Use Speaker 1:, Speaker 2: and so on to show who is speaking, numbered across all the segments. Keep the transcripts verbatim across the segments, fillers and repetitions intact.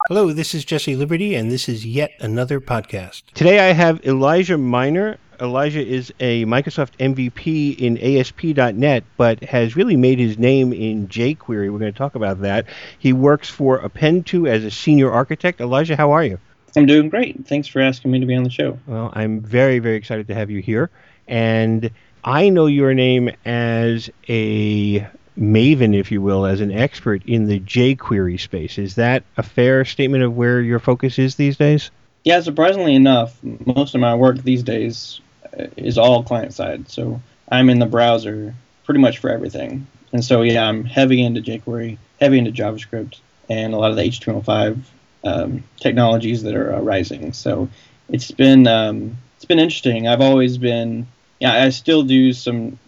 Speaker 1: Hello, this is Jesse Liberty, and this is yet another podcast. Today I have Elijah Miner. Elijah is a Microsoft M V P in A S P dot net, but has really made his name in jQuery. We're going to talk about that. He works for Append2 as a senior architect. Elijah, how are you?
Speaker 2: I'm doing great. Thanks for asking me to be on the show.
Speaker 1: Well, I'm very, very excited to have you here. And I know your name as a maven, if you will, as an expert in the jQuery space. Is that a fair statement of where your focus is these days?
Speaker 2: Yeah, surprisingly enough, most of my work these days is all client-side. So I'm in the browser pretty much for everything. And so, yeah, I'm heavy into jQuery, heavy into JavaScript, and a lot of the H T M L five um, technologies that are uh, rising. So it's been um, it's been interesting. I've always been, yeah, I still do some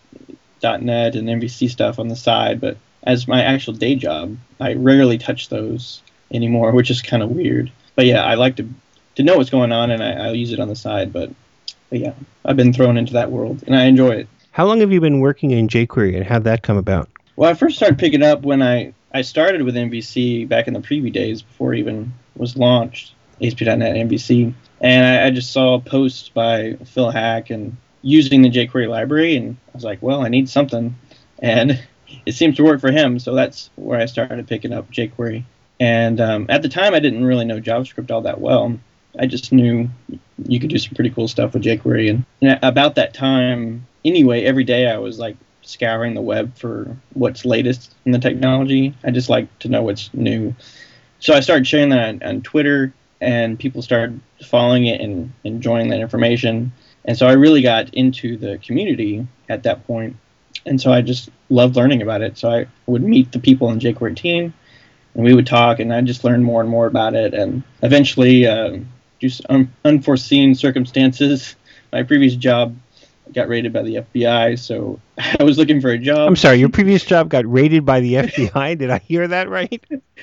Speaker 2: .NET and M V C stuff on the side, but as my actual day job, I rarely touch those anymore, which is kind of weird. But yeah, I like to to know what's going on, and I, I'll use it on the side. But, but yeah, I've been thrown into that world, and I enjoy it.
Speaker 1: How long have you been working in jQuery, and how'd that come about?
Speaker 2: Well, I first started picking up when I, I started with M V C back in the preview days before it even was launched, A S P dot net M V C. And I, I just saw posts by Phil Hack and using the jQuery library, and I was like, well, I need something. And it seems to work for him, so that's where I started picking up jQuery. And um, at the time, I didn't really know JavaScript all that well. I just knew you could do some pretty cool stuff with jQuery. And, and about that time, anyway, every day I was like scouring the web for what's latest in the technology. I just like to know what's new. So I started sharing that on, on Twitter, and people started following it and enjoying that information. And so I really got into the community at that point. And so I just loved learning about it. So I would meet the people on the jQuery team, and we would talk, and I just learned more and more about it. And eventually, uh, due to un- unforeseen circumstances, my previous job got raided by the F B I, so I was looking for a job.
Speaker 1: I'm sorry, your previous job got raided by the F B I? Did I hear that right?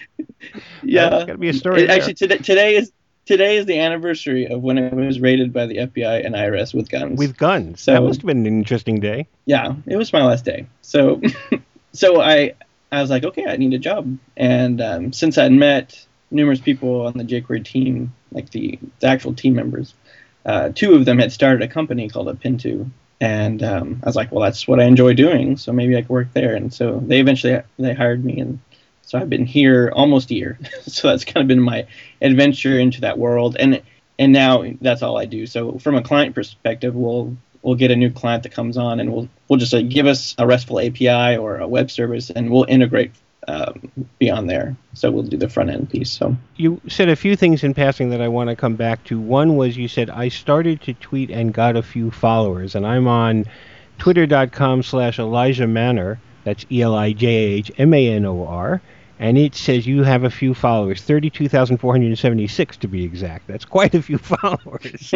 Speaker 2: Yeah.
Speaker 1: There's got to be a story
Speaker 2: it,
Speaker 1: there.
Speaker 2: Actually, today, today is today is the anniversary of when it was raided by the F B I and I R S with guns.
Speaker 1: With guns?
Speaker 2: So,
Speaker 1: that must have been an interesting day.
Speaker 2: Yeah, it was my last day. So so I I was like, okay, I need a job. And um, since I'd met numerous people on the jQuery team, like the, the actual team members, uh, two of them had started a company called Append two. And um, I was like, well, that's what I enjoy doing, so maybe I could work there. And so they eventually they hired me, and so I've been here almost a year. So that's kind of been my adventure into that world. And and now that's all I do. So from a client perspective, we'll we'll get a new client that comes on, and we'll we'll just uh, give us a RESTful A P I or a web service, and we'll integrate um, beyond there. So we'll do the front end piece. So
Speaker 1: you said a few things in passing that I want to come back to. One was you said I started to tweet and got a few followers, and I'm on twitter.com slash Elijah Manor. That's E L I J A H M A N O R. And it says you have a few followers, thirty-two thousand four hundred seventy-six to be exact. That's quite a few followers.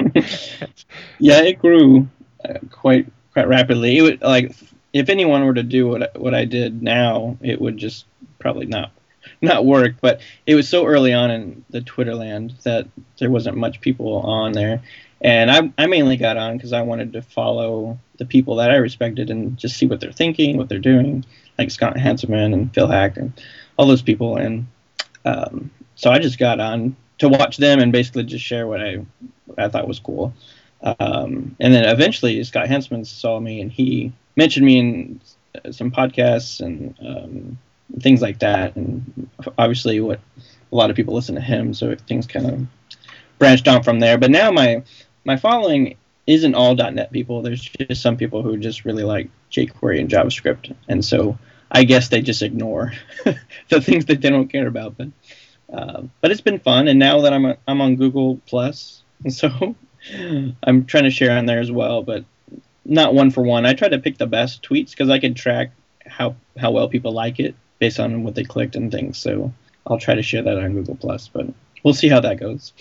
Speaker 2: Yeah, it grew uh, quite quite rapidly. It would, like, if anyone were to do what what I did now, it would just probably not not work. But it was so early on in the Twitter land that there wasn't much people on there. And I I mainly got on because I wanted to follow the people that I respected and just see what they're thinking, what they're doing, like Scott Hanselman and Phil Hack and all those people. And um, so I just got on to watch them and basically just share what I what I thought was cool. Um, and then eventually Scott Hanselman saw me, and he mentioned me in some podcasts and um, things like that. And obviously what a lot of people listen to him, so things kind of branched on from there. But now my my following isn't all .NET people. There's just some people who just really like jQuery and JavaScript, and so I guess they just ignore the things that they don't care about. But uh, but it's been fun, and now that I'm a, I'm on Google Plus, so I'm trying to share on there as well, but not one for one. I try to pick the best tweets because I can track how how well people like it based on what they clicked and things. So I'll try to share that on Google Plus, but we'll see how that goes.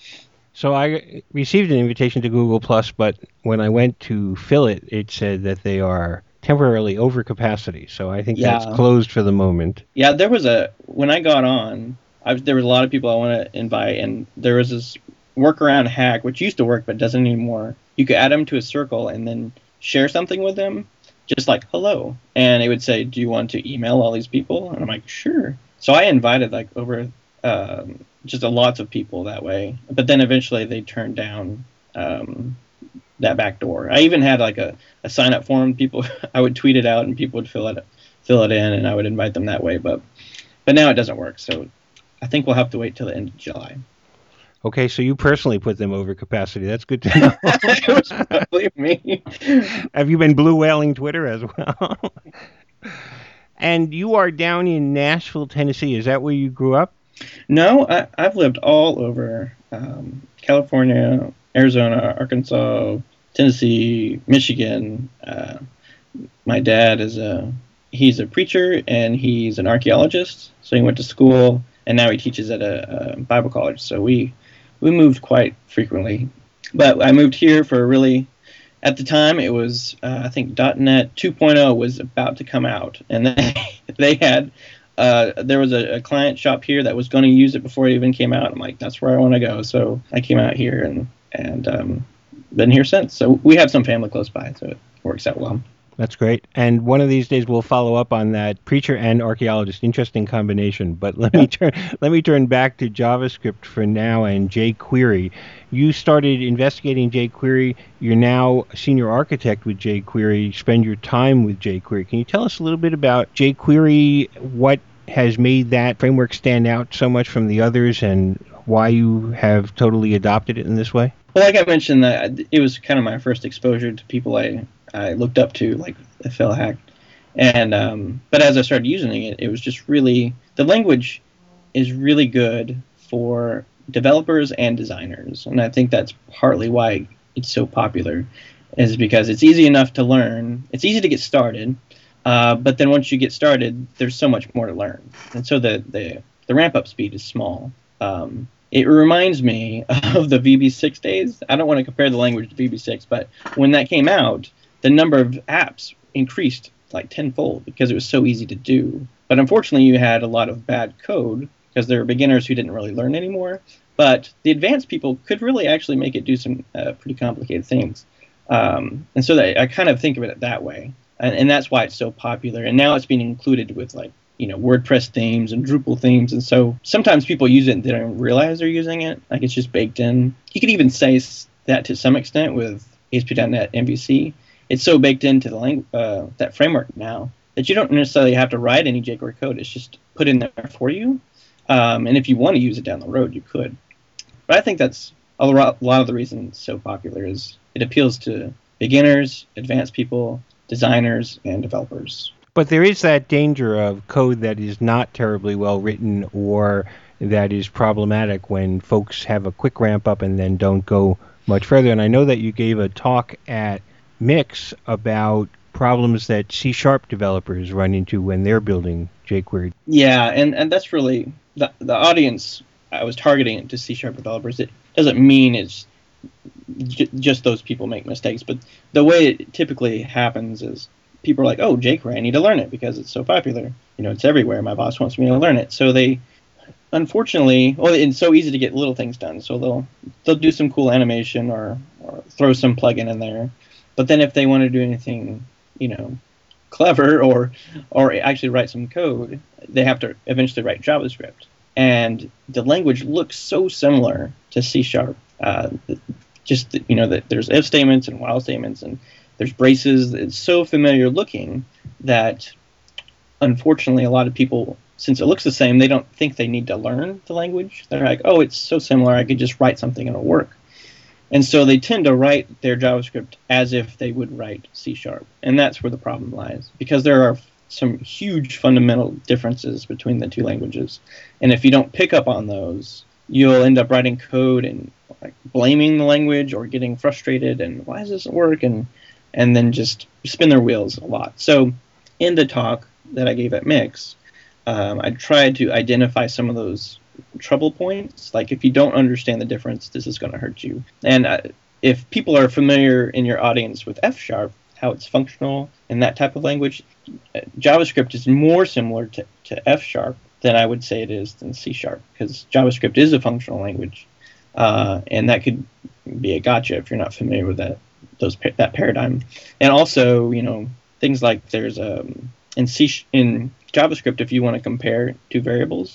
Speaker 1: So I received an invitation to Google Plus, but when I went to fill it, it said that they are temporarily over capacity. So I think
Speaker 2: Yeah.
Speaker 1: that's closed for the moment.
Speaker 2: Yeah, there was a when I got on, I was, there was a lot of people I want to invite, and there was this workaround hack which used to work but doesn't anymore. You could add them to a circle and then share something with them, just like hello, and it would say, "Do you want to email all these people?" And I'm like, "Sure." So I invited like over um, just a lots of people that way. But then eventually they turned down um, that back door. I even had like a, a sign up form. People, I would tweet it out and people would fill it fill it in, and I would invite them that way. But but now it doesn't work. So I think we'll have to wait till the end of July.
Speaker 1: Okay, so you personally put them over capacity. That's good to know.
Speaker 2: It was probably me.
Speaker 1: Have you been blue whaling Twitter as well? And you are down in Nashville, Tennessee. Is that where you grew up?
Speaker 2: No, I, I've lived all over um, California, Arizona, Arkansas, Tennessee, Michigan. Uh, my dad is a he's a preacher and he's an archaeologist. So he went to school and now he teaches at a, a Bible college. So we we moved quite frequently. But I moved here for a really, at the time it was, uh, I think .NET two point oh was about to come out. And they, they had, uh, there was a, a client shop here that was going to use it before it even came out. I'm like, that's where I want to go. So I came out here and, and um, been here since. So we have some family close by, so it works out well.
Speaker 1: That's great. And one of these days we'll follow up on that preacher and archaeologist. Interesting combination. But let me turn let me turn back to JavaScript for now and jQuery. You started investigating jQuery. You're now a senior architect with jQuery. You spend your time with jQuery. Can you tell us a little bit about jQuery, what has made that framework stand out so much from the others, and why you have totally adopted it in this way?
Speaker 2: Well, like I mentioned, that it was kind of my first exposure to people I I looked up to, like Phil Hack. And um, but as I started using it, it was just really, the language is really good for developers and designers. And I think that's partly why it's so popular, is because it's easy enough to learn. It's easy to get started, uh, but then once you get started, there's so much more to learn. And so the, the, the ramp-up speed is small. Um, It reminds me of the V B six days. I don't want to compare the language to V B six, but when that came out, the number of apps increased like tenfold because it was so easy to do. But unfortunately, you had a lot of bad code because there were beginners who didn't really learn anymore. But the advanced people could really actually make it do some uh, pretty complicated things. Um, and so that, I kind of think of it that way. And, and that's why it's so popular. And now it's being included with like, you know, WordPress themes and Drupal themes. And so sometimes people use it and they don't realize they're using it. Like it's just baked in. You could even say that to some extent with A S P dot net M V C. It's so baked into the lang- uh, that framework now that you don't necessarily have to write any jQuery code. It's just put in there for you. Um, and if you want to use it down the road, you could. But I think that's a lot of the reason it's so popular is it appeals to beginners, advanced people, designers, and developers.
Speaker 1: But there is that danger of code that is not terribly well written or that is problematic when folks have a quick ramp up and then don't go much further. And I know that you gave a talk at Mix about problems that C Sharp developers run into when they're building jQuery.
Speaker 2: Yeah, and, and that's really the, the audience I was targeting to C Sharp developers. It doesn't mean it's j- just those people make mistakes, but the way it typically happens is people are like, oh, jQuery, I need to learn it because it's so popular. You know, it's everywhere. My boss wants me to learn it. So they, unfortunately, well, it's so easy to get little things done. So they'll they'll do some cool animation or, or throw some plugin in there. But then if they want to do anything, you know, clever or or actually write some code, they have to eventually write JavaScript. And the language looks so similar to C Sharp. Uh, just, you know, that there's if statements and while statements and there's braces. It's so familiar looking that, unfortunately, a lot of people, since it looks the same, they don't think they need to learn the language. They're like, oh, it's so similar, I could just write something and it'll work. And so they tend to write their JavaScript as if they would write C Sharp. And that's where the problem lies, because there are some huge fundamental differences between the two languages. And if you don't pick up on those, you'll end up writing code and like, blaming the language or getting frustrated and why does this work? And and then just spin their wheels a lot. So in the talk that I gave at Mix, um, I tried to identify some of those trouble points. Like if you don't understand the difference, this is going to hurt you. And uh, if people are familiar in your audience with F Sharp, how it's functional and that type of language, uh, JavaScript is more similar to, to F Sharp than I would say it is than C Sharp, because JavaScript is a functional language. Uh, and that could be a gotcha if you're not familiar with that. Those that paradigm, and also you know things like there's um in C in JavaScript, if you want to compare two variables,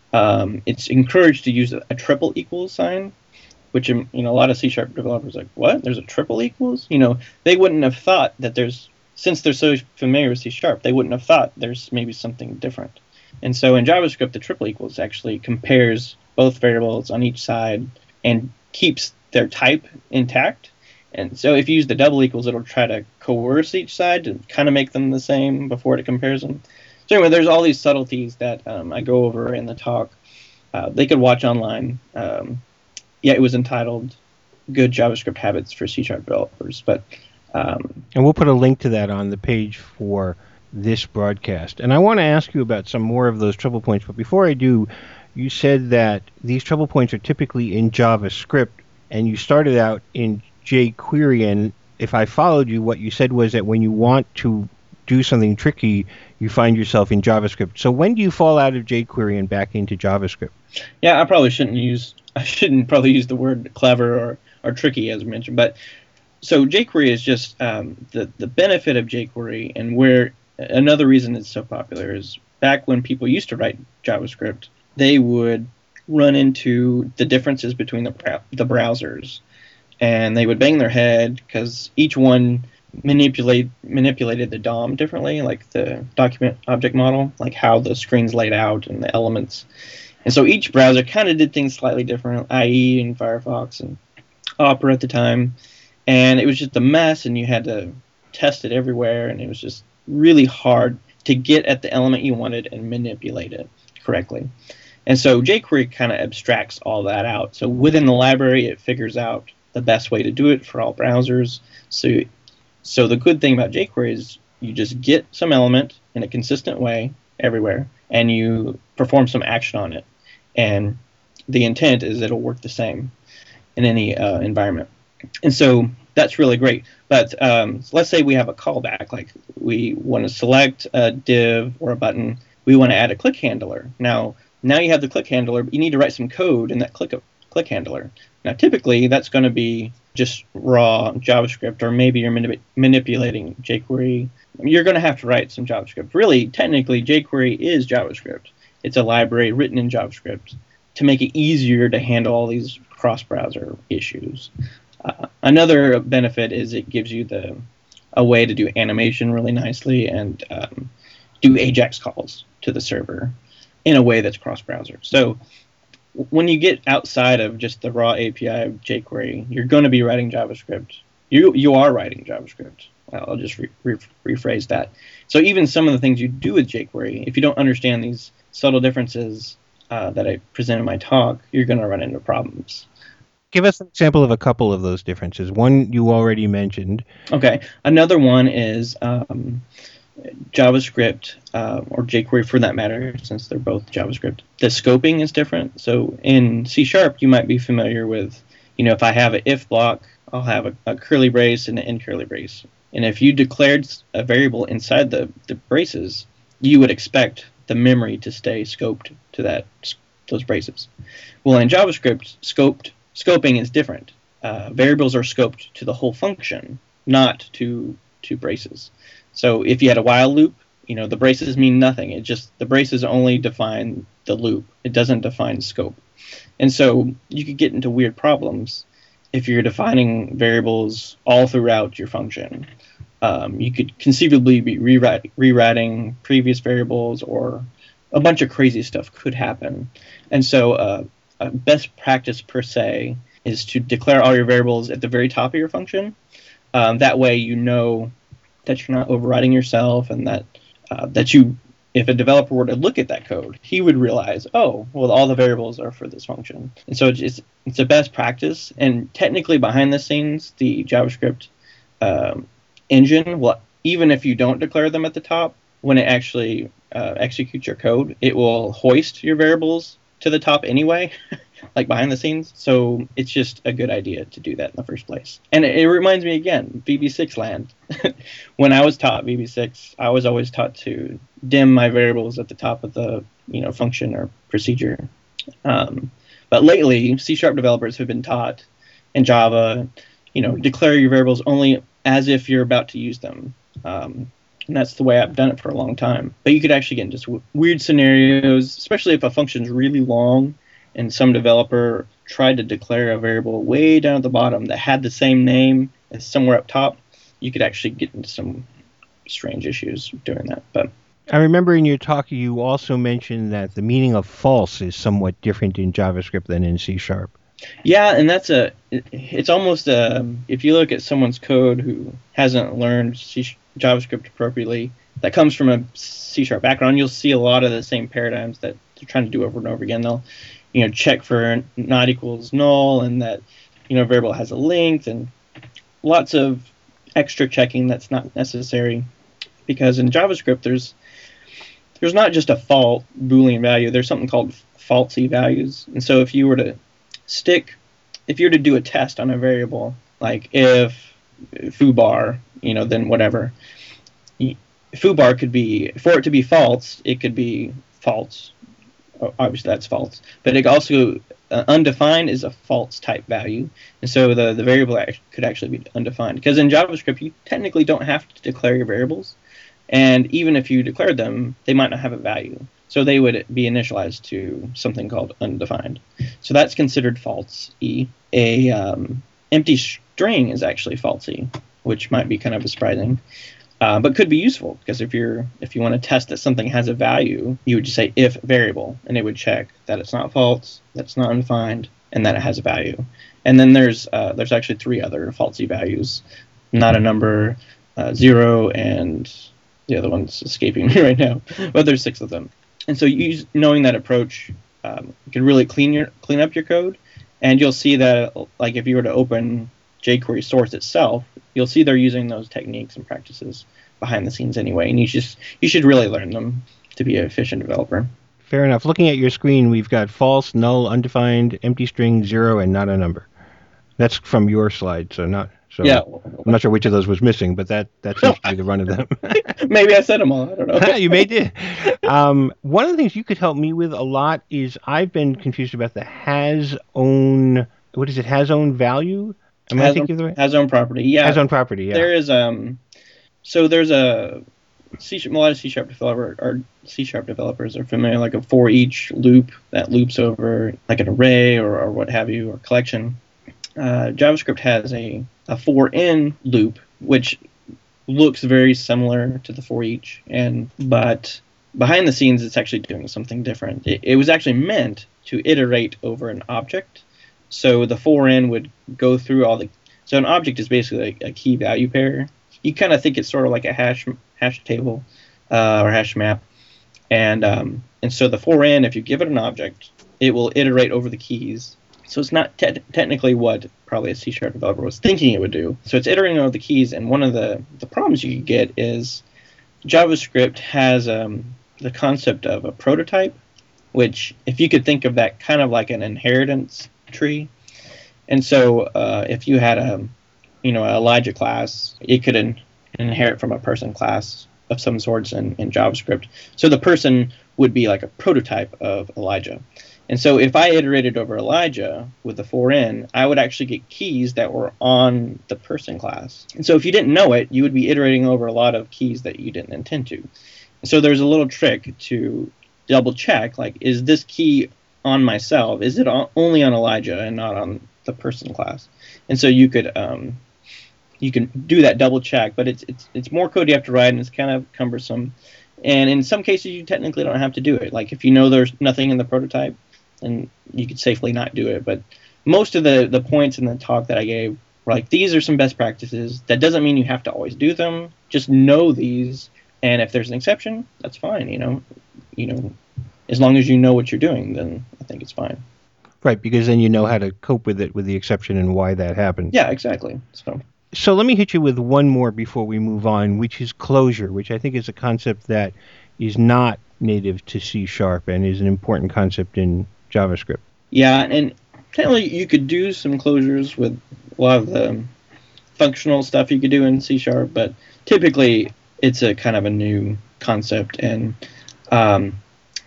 Speaker 2: um, it's encouraged to use a, a triple equals sign, which, you know, a lot of C Sharp developers are like, what? There's a triple equals? You know, they wouldn't have thought that there's, since they're so familiar with C Sharp, they wouldn't have thought there's maybe something different. And so in JavaScript, the triple equals actually compares both variables on each side and keeps their type intact. And so if you use the double equals, it'll try to coerce each side to kind of make them the same before it compares them. So anyway, there's all these subtleties that um, I go over in the talk. Uh, they could watch online. Um, yeah, it was entitled Good JavaScript Habits for C Sharp Developers. But um,
Speaker 1: and we'll put a link to that on the page for this broadcast. And I want to ask you about some more of those trouble points. But before I do, you said that these trouble points are typically in JavaScript, and you started out in jQuery. And if I followed you, what you said was that when you want to do something tricky, you find yourself in JavaScript. So when do you fall out of jQuery and back into JavaScript?
Speaker 2: Yeah, I probably shouldn't use I shouldn't probably use the word clever or, or tricky as mentioned, but so jQuery is just um, the the benefit of jQuery, and where another reason it's so popular is back when people used to write JavaScript, they would run into the differences between the the browsers, and they would bang their head because each one manipulate manipulated the D O M differently, like the document object model, like how the screen's laid out and the elements. And so each browser kind of did things slightly different, I E and Firefox and Opera at the time. And it was just a mess, and you had to test it everywhere, and it was just really hard to get at the element you wanted and manipulate it correctly. And so jQuery kind of abstracts all that out. So within the library, it figures out the best way to do it for all browsers. So, so the good thing about jQuery is you just get some element in a consistent way everywhere, and you perform some action on it. And the intent is it'll work the same in any uh, environment. And so that's really great. But um, let's say we have a callback, like we want to select a div or a button. We want to add a click handler. Now, now you have the click handler, but you need to write some code in that click click handler. Now, typically, that's going to be just raw JavaScript, or maybe you're manip- manipulating jQuery. You're going to have to write some JavaScript. Really, technically, jQuery is JavaScript. It's a library written in JavaScript to make it easier to handle all these cross-browser issues. Uh, another benefit is it gives you the a way to do animation really nicely and um, do AJAX calls to the server in a way that's cross-browser. So when you get outside of just the raw A P I of jQuery, you're going to be writing JavaScript. You you are writing JavaScript. I'll just re- re- rephrase that. So even some of the things you do with jQuery, if you don't understand these subtle differences uh, that I present in my talk, you're going to run into problems.
Speaker 1: Give us an example of a couple of those differences. One you already mentioned.
Speaker 2: Okay. Another one is um, JavaScript, uh, or jQuery for that matter, since they're both JavaScript. The scoping is different. So in C Sharp, you might be familiar with, you know, if I have an if block, I'll have a, a curly brace and an end curly brace. And if you declared a variable inside the, the braces, you would expect the memory to stay scoped to that those braces. Well, in JavaScript, scoped scoping is different. Uh, variables are scoped to the whole function, not to to braces. So if you had a while loop, you know, the braces mean nothing. It just the braces only define the loop. It doesn't define scope. And so you could get into weird problems if you're defining variables all throughout your function. Um, you could conceivably be rewrite, rewriting previous variables, or a bunch of crazy stuff could happen. And so uh, a best practice per se is to declare all your variables at the very top of your function. Um, that way you know that you're not overriding yourself, and that uh, that you, if a developer were to look at that code, he would realize, oh, well, all the variables are for this function. And so it's it's a best practice. And technically behind the scenes, the JavaScript um, engine, well, even if you don't declare them at the top, when it actually uh, executes your code, it will hoist your variables to the top anyway, like behind the scenes. So it's just a good idea to do that in the first place. And it, it reminds me again, V B six land. When I was taught V B six, I was always taught to dim my variables at the top of the you know function or procedure. Um, but lately, C Sharp developers have been taught, in Java, you know, declare your variables only as if you're about to use them. Um, And that's the way I've done it for a long time. But you could actually get into w- weird scenarios, especially if a function's really long and some developer tried to declare a variable way down at the bottom that had the same name as somewhere up top. You could actually get into some strange issues doing that. But
Speaker 1: I remember in your talk you also mentioned that the meaning of false is somewhat different in JavaScript than in C Sharp.
Speaker 2: Yeah, and that's a, it's almost a, if you look at someone's code who hasn't learned C, JavaScript appropriately, that comes from a C Sharp background, you'll see a lot of the same paradigms that they're trying to do over and over again. They'll, you know, check for not equals null, and that, you know, variable has a length, and lots of extra checking that's not necessary, because in JavaScript there's there's not just a fault Boolean value, there's something called falsy values. And so if you were to stick, if you were to do a test on a variable, like if foobar, you know, then whatever, foobar could be, for it to be false, it could be false. Obviously that's false, but it also, uh, undefined is a false type value, and so the, the variable could actually be undefined, because in JavaScript you technically don't have to declare your variables, and even if you declared them, they might not have a value. So they would be initialized to something called undefined. So that's considered false-y. A um, empty string is actually false-y, which might be kind of surprising, uh, but could be useful, because if you're if you want to test that something has a value, you would just say if variable, and it would check that it's not false, that it's not undefined, and that it has a value. And then there's uh, there's actually three other false-y values: not a number, uh, zero, and the other one's escaping me right now. But there's six of them. And so you, knowing that approach, um, you can really clean your clean up your code, and you'll see that, like, if you were to open jQuery source itself, you'll see they're using those techniques and practices behind the scenes anyway, and you just you should really learn them to be an efficient developer.
Speaker 1: Fair enough. Looking at your screen, we've got false, null, undefined, empty string, zero, and not a number. That's from your slide, so not. So
Speaker 2: yeah.
Speaker 1: I'm not sure which of those was missing, but that, that seems to be the run of them.
Speaker 2: Maybe I said them all. I don't know.
Speaker 1: You may did. Um, one of the things you could help me with a lot is I've been confused about the has own. What is it? Has own value? Am
Speaker 2: has
Speaker 1: I thinking
Speaker 2: own,
Speaker 1: of the right?
Speaker 2: Has own property. Yeah.
Speaker 1: Has own property. Yeah.
Speaker 2: There is um. So there's a C a lot of C sharp developer or C sharp developers are familiar, like a for each loop that loops over like an array or, or what have you, or collection. Uh, JavaScript has a, a for in loop, which looks very similar to the for each, and but behind the scenes it's actually doing something different. It, it was actually meant to iterate over an object. So the for in would go through all the, so an object is basically a, a key value pair. You kind of think it's sort of like a hash hash table uh, or hash map, and um, and so the for in, if you give it an object, it will iterate over the keys. So it's not te- technically what probably a C sharp developer was thinking it would do. So it's iterating over the keys, and one of the, the problems you could get is JavaScript has um, the concept of a prototype, which, if you could think of that kind of like an inheritance tree. And so uh, if you had a, you know, an Elijah class, it could in- inherit from a person class of some sorts in, in JavaScript. So the person would be like a prototype of Elijah. And so if I iterated over Elijah with the for in, I would actually get keys that were on the person class. And so if you didn't know it, you would be iterating over a lot of keys that you didn't intend to. So there's a little trick to double check, like, is this key on myself? Is it on, only on Elijah and not on the person class? And so you could um, you can do that double check, but it's it's it's more code you have to write, and it's kind of cumbersome. And in some cases, you technically don't have to do it. Like if you know there's nothing in the prototype, and you could safely not do it. But most of the, the points in the talk that I gave were like, these are some best practices. That doesn't mean you have to always do them. Just know these, and if there's an exception, that's fine. You know, you know, as long as you know what you're doing, then I think it's fine.
Speaker 1: Right, because then you know how to cope with it, with the exception and why that happened.
Speaker 2: Yeah, exactly. So.
Speaker 1: So let me hit you with one more before we move on, which is closure, which I think is a concept that is not native to C Sharp and is an important concept in JavaScript.
Speaker 2: Yeah, and technically you could do some closures with a lot of the functional stuff you could do in C Sharp, but typically it's a kind of a new concept. And um,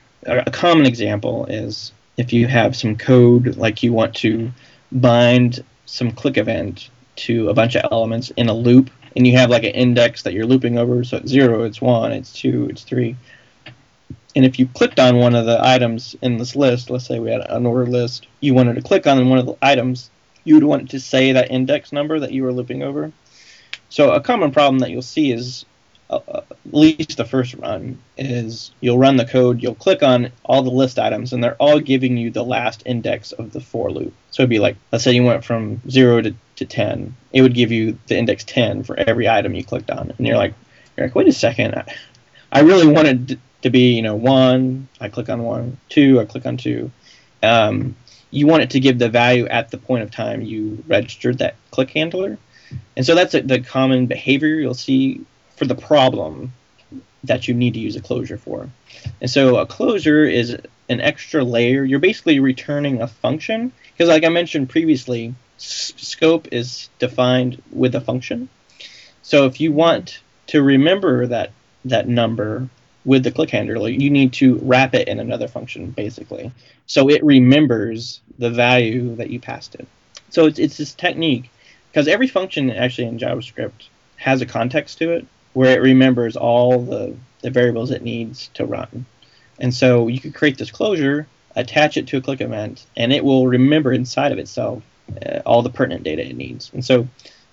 Speaker 2: a common example is if you have some code, like you want to bind some click event to a bunch of elements in a loop, and you have like an index that you're looping over. So it's zero, it's one, it's two, it's three. And if you clicked on one of the items in this list, let's say we had an ordered list, you wanted to click on one of the items, you would want it to say that index number that you were looping over. So a common problem that you'll see is, uh, at least the first run, is you'll run the code, you'll click on all the list items, and they're all giving you the last index of the for loop. So it'd be like, let's say you went from zero to, to ten. It would give you the index ten for every item you clicked on. And you're like, you're like wait a second. I, I really wanted to, to be, you know, one, I click on one, two, I click on two. Um, you want it to give the value at the point of time you registered that click handler. And so that's a, the common behavior you'll see for the problem that you need to use a closure for. And so a closure is an extra layer. You're basically returning a function, because like I mentioned previously, s- scope is defined with a function. So if you want to remember that that number with the click handler, you need to wrap it in another function, basically. So it remembers the value that you passed it. So it's, it's this technique, because every function actually in JavaScript has a context to it, where it remembers all the, the variables it needs to run. And so you could create this closure, attach it to a click event, and it will remember inside of itself uh, all the pertinent data it needs. And so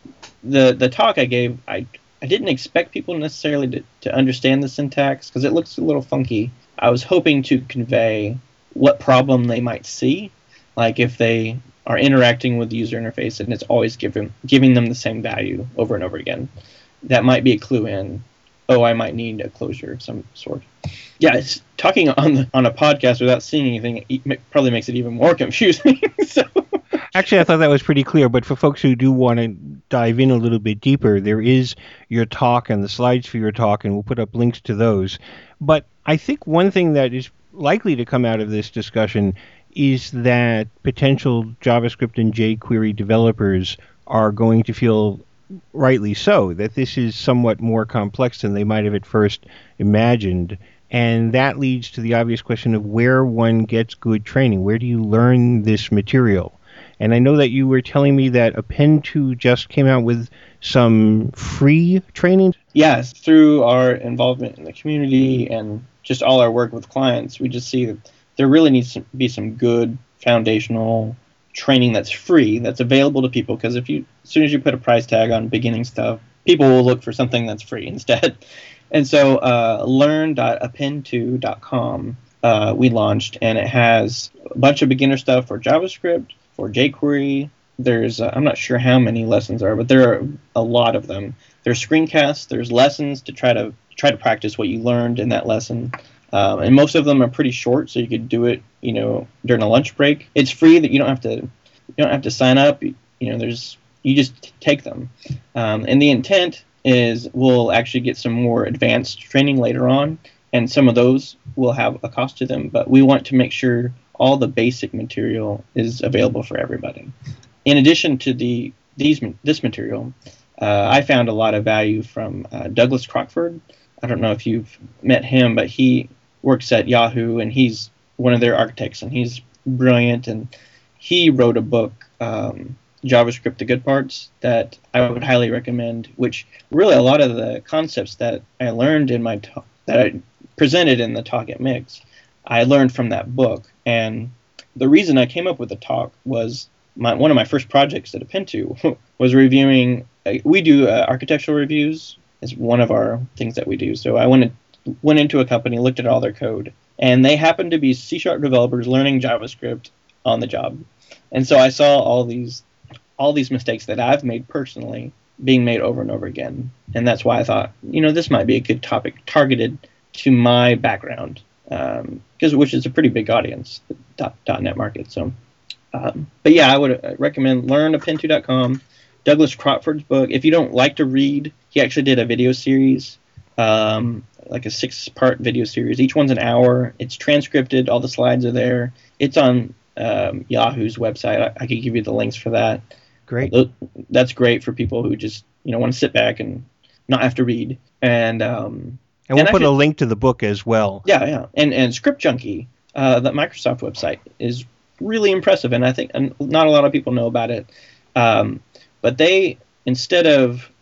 Speaker 2: the the talk I gave, I I didn't expect people necessarily to, to understand the syntax because it looks a little funky. I was hoping to convey what problem they might see, like if they are interacting with the user interface and it's always giving giving them the same value over and over again. That might be a clue in, oh, I might need a closure of some sort. Yeah, it's, talking on the, on a podcast without seeing anything it probably makes it even more confusing. so.
Speaker 1: Actually, I thought that was pretty clear, but for folks who do want to dive in a little bit deeper, there is your talk and the slides for your talk, and we'll put up links to those. But I think one thing that is likely to come out of this discussion is that potential JavaScript and jQuery developers are going to feel, rightly so, that this is somewhat more complex than they might have at first imagined. And that leads to the obvious question of where one gets good training. Where do you learn this material? And I know that you were telling me that Append two just came out with some free training.
Speaker 2: Yes, through our involvement in the community and just all our work with clients, we just see that there really needs to be some good foundational training that's free, that's available to people. Because if you, as soon as you put a price tag on beginning stuff, people will look for something that's free instead. And so uh, learn dot append two dot com uh, we launched, and it has a bunch of beginner stuff for JavaScript, for jQuery. There's, uh, I'm not sure how many lessons are, but there are a lot of them. There's screencasts, there's lessons to try to try to practice what you learned in that lesson. Um, and most of them are pretty short, so you could do it, you know, during a lunch break. It's free, that you don't have to you don't have to sign up. You know, there's you just take them. Um, and the intent is we'll actually get some more advanced training later on, and some of those will have a cost to them, but we want to make sure all the basic material is available for everybody. In addition to the these this material, uh, I found a lot of value from uh, Douglas Crockford. I don't know if you've met him, but he works at Yahoo, and he's one of their architects, and he's brilliant, and he wrote a book, um, JavaScript, The Good Parts, that I would highly recommend, which really a lot of the concepts that I learned in my talk, that I presented in the talk at Mix, I learned from that book. And the reason I came up with the talk was my, one of my first projects at Append two was reviewing, uh, we do uh, architectural reviews. It's one of our things that we do. So I went, went into a company, looked at all their code, and they happened to be C Sharp developers learning JavaScript on the job. And so I saw all these all these mistakes that I've made personally being made over and over again. And that's why I thought, you know, this might be a good topic targeted to my background, um, because which is a pretty big audience, the dot net market. So, um, but yeah, I would recommend learn append two dot com, Douglas Crockford's book. If you don't like to read, he actually did a video series, um, like a six-part video series. Each one's an hour. It's transcripted. All the slides are there. It's on um, Yahoo's website. I, I could give you the links for that.
Speaker 1: Great.
Speaker 2: That's great for people who just, you know, want to sit back and not have to read. And um,
Speaker 1: and we'll
Speaker 2: and
Speaker 1: put
Speaker 2: should,
Speaker 1: a link to the book as well.
Speaker 2: Yeah, yeah. And and Script Junkie, uh, that Microsoft website, is really impressive, and I think and not a lot of people know about it. Um, but they, instead of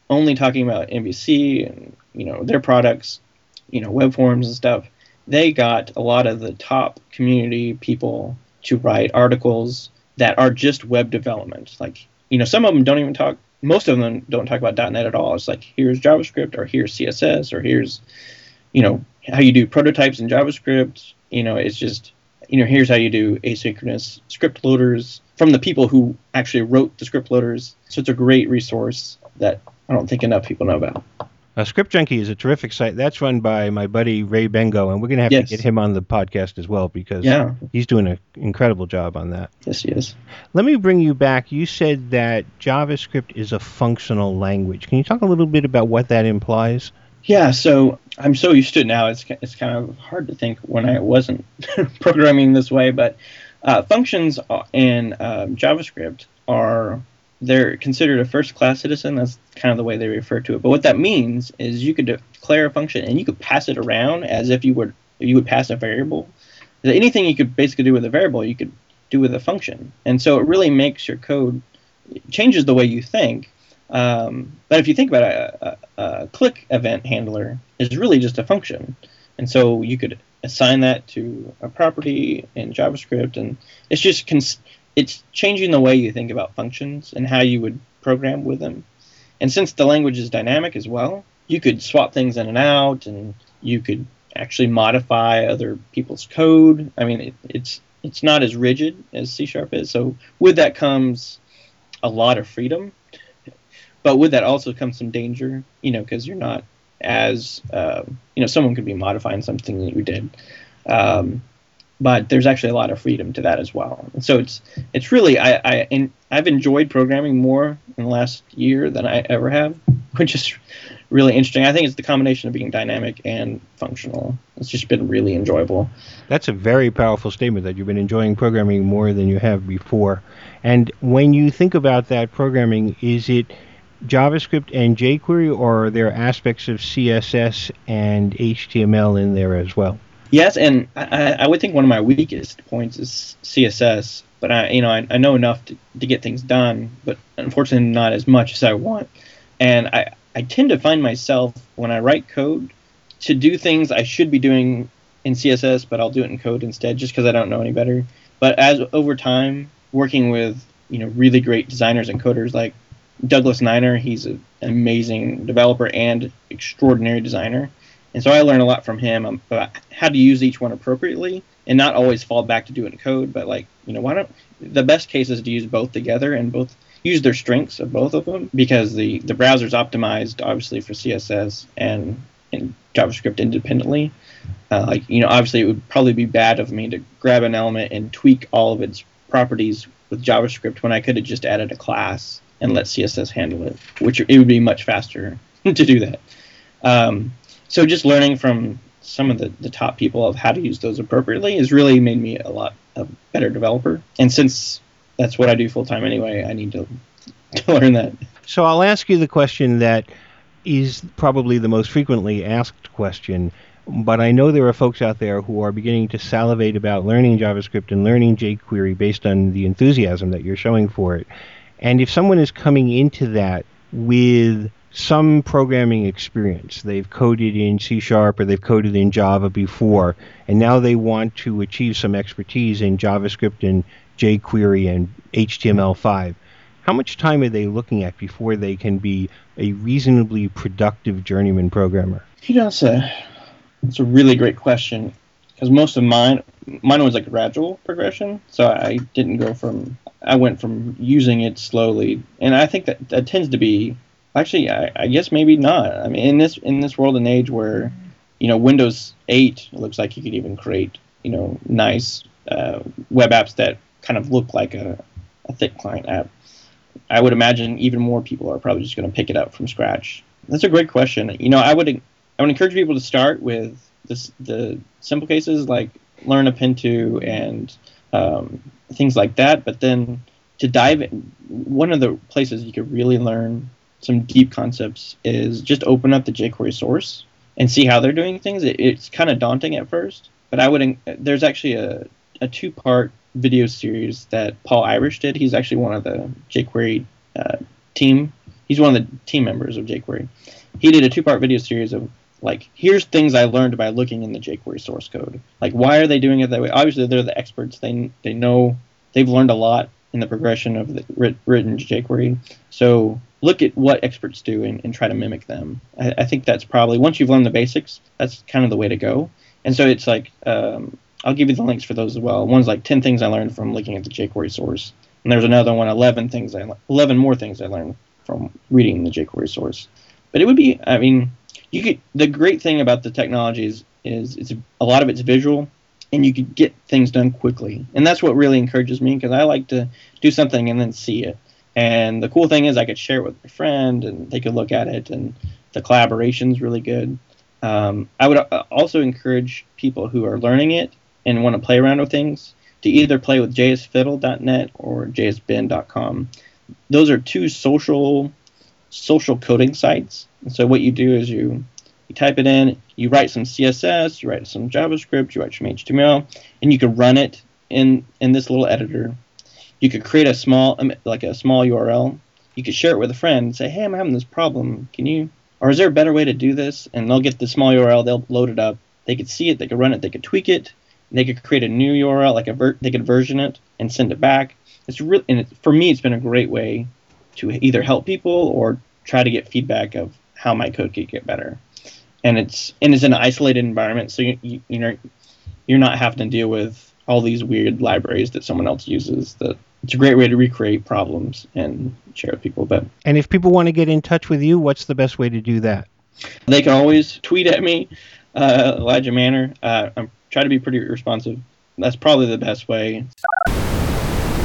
Speaker 2: only talking about N B C and, you know, their products, you know, web forms and stuff, they got a lot of the top community people to write articles that are just web development. Like, you know, some of them don't even talk, most of them don't talk about .NET at all. It's like, here's JavaScript, or here's C S S, or here's, you know, how you do prototypes in JavaScript. You know, it's just, you know, here's how you do asynchronous script loaders from the people who actually wrote the script loaders. So it's a great resource that I don't think enough people know about.
Speaker 1: Uh, Script Junkie is a terrific site. That's run by my buddy Ray Bengo, and we're going to have yes. to get him on the podcast as well, because
Speaker 2: yeah.
Speaker 1: he's doing an incredible job on that.
Speaker 2: Yes, he is.
Speaker 1: Let me bring you back. You said that JavaScript is a functional language. Can you talk a little bit about what that implies?
Speaker 2: Yeah, so I'm so used to it now, it's, it's kind of hard to think when I wasn't programming this way, but uh, functions in um, JavaScript are... they're considered a first-class citizen. That's kind of the way they refer to it. But what that means is you could declare a function and you could pass it around as if you would you would pass a variable. Anything you could basically do with a variable, you could do with a function. And so it really makes your code, changes the way you think. Um, but if you think about it, a, a, a click event handler is really just a function. And so you could assign that to a property in JavaScript, and it's just cons- it's changing the way you think about functions and how you would program with them. And since the language is dynamic as well, you could swap things in and out, and you could actually modify other people's code. I mean, it, it's it's not as rigid as C Sharp is. So with that comes a lot of freedom, but with that also comes some danger, you know, because you're not as, uh, you know, someone could be modifying something that you did. Um, But there's actually a lot of freedom to that as well. And so it's it's really I I and I've enjoyed programming more in the last year than I ever have, which is really interesting. I think it's the combination of being dynamic and functional. It's just been really enjoyable.
Speaker 1: That's a very powerful statement, that you've been enjoying programming more than you have before. And when you think about that programming, is it JavaScript and jQuery, or are there aspects of C S S and H T M L in there as well?
Speaker 2: Yes, and I, I would think one of my weakest points is C S S, but I, you know, I, I know enough to, to get things done, but unfortunately not as much as I want. And I, I tend to find myself, when I write code, to do things I should be doing in C S S, but I'll do it in code instead, just because I don't know any better. But as over time, working with, you know, really great designers and coders like Douglas Niner, he's a, an amazing developer and extraordinary designer. And so I learned a lot from him about how to use each one appropriately and not always fall back to do it in code, but like, you know, why don't, the best case is to use both together and both use their strengths of both of them, because the, the browser's optimized obviously for C S S and, and JavaScript independently. Uh, like, you know, obviously it would probably be bad of me to grab an element and tweak all of its properties with JavaScript when I could have just added a class and let C S S handle it, which it would be much faster to do that. Um, So just learning from some of the, the top people of how to use those appropriately has really made me a lot a better developer. And since that's what I do full time anyway, I need to, to learn that.
Speaker 1: So I'll ask you the question that is probably the most frequently asked question, but I know there are folks out there who are beginning to salivate about learning JavaScript and learning jQuery based on the enthusiasm that you're showing for it. And if someone is coming into that with some programming experience, they've coded in C Sharp or they've coded in Java before, and now they want to achieve some expertise in JavaScript and jQuery and H T M L five, how much time are they looking at before they can be a reasonably productive journeyman programmer?
Speaker 2: You know, it's a, it's a really great question, because most of mine, mine was like a gradual progression, so I didn't go from, I went from using it slowly, and I think that that tends to be, Actually, I, I guess maybe not. I mean, in this in this world and age where, you know, Windows eight, it looks like you could even create, you know, nice uh, web apps that kind of look like a, a thick client app. I would imagine even more people are probably just going to pick it up from scratch. That's a great question. You know, I would I would encourage people to start with this, the simple cases like learn a Pinto and um, things like that. But then to dive in, one of the places you could really learn some deep concepts is just open up the jQuery source and see how they're doing things. It, it's kind of daunting at first, but I would. There's actually a, a two-part video series that Paul Irish did. He's actually one of the jQuery uh, team he's one of the team members of jQuery. He did a two-part video series of, like, here's things I learned by looking in the jQuery source code. Like, why are they doing it that way? Obviously, they're the experts. They they know, they've learned a lot in the progression of the writ, written jQuery. So look at what experts do and, and try to mimic them. I, I think that's probably, once you've learned the basics, that's kind of the way to go. And so it's like, um, I'll give you the links for those as well. One's like ten things I learned from looking at the jQuery source. And there's another one, eleven things I eleven more things I learned from reading the jQuery source. But it would be, I mean, you could, the great thing about the technologies is it's a lot of it's visual, and you could get things done quickly. And that's what really encourages me, because I like to do something and then see it. And the cool thing is I could share it with my friend, and they could look at it, and the collaboration's really good. Um, I would also encourage people who are learning it and want to play around with things to either play with j s fiddle dot net or j s bin dot com. Those are two social social coding sites. And so what you do is you you type it in, you write some C S S, you write some JavaScript, you write some H T M L, and you can run it in in this little editor. You could create a small like a small U R L. You could share it with a friend and say, hey, I'm having this problem. Can you, or is there a better way to do this? And they'll get the small U R L, they'll load it up. They could see it, they could run it, they could tweak it. They could create a new U R L, like a ver- they could version it and send it back. It's really, and it, for me, it's been a great way to either help people or try to get feedback of how my code could get better. And it's and it's in an isolated environment, so you you, you know you're not having to deal with all these weird libraries that someone else uses. That it's a great way to recreate problems and share with people. But
Speaker 1: and if people want to get in touch with you, what's the best way to do that?
Speaker 2: They can always tweet at me, uh, Elijah Manor. Uh, I'm try to be pretty responsive. That's probably the best way.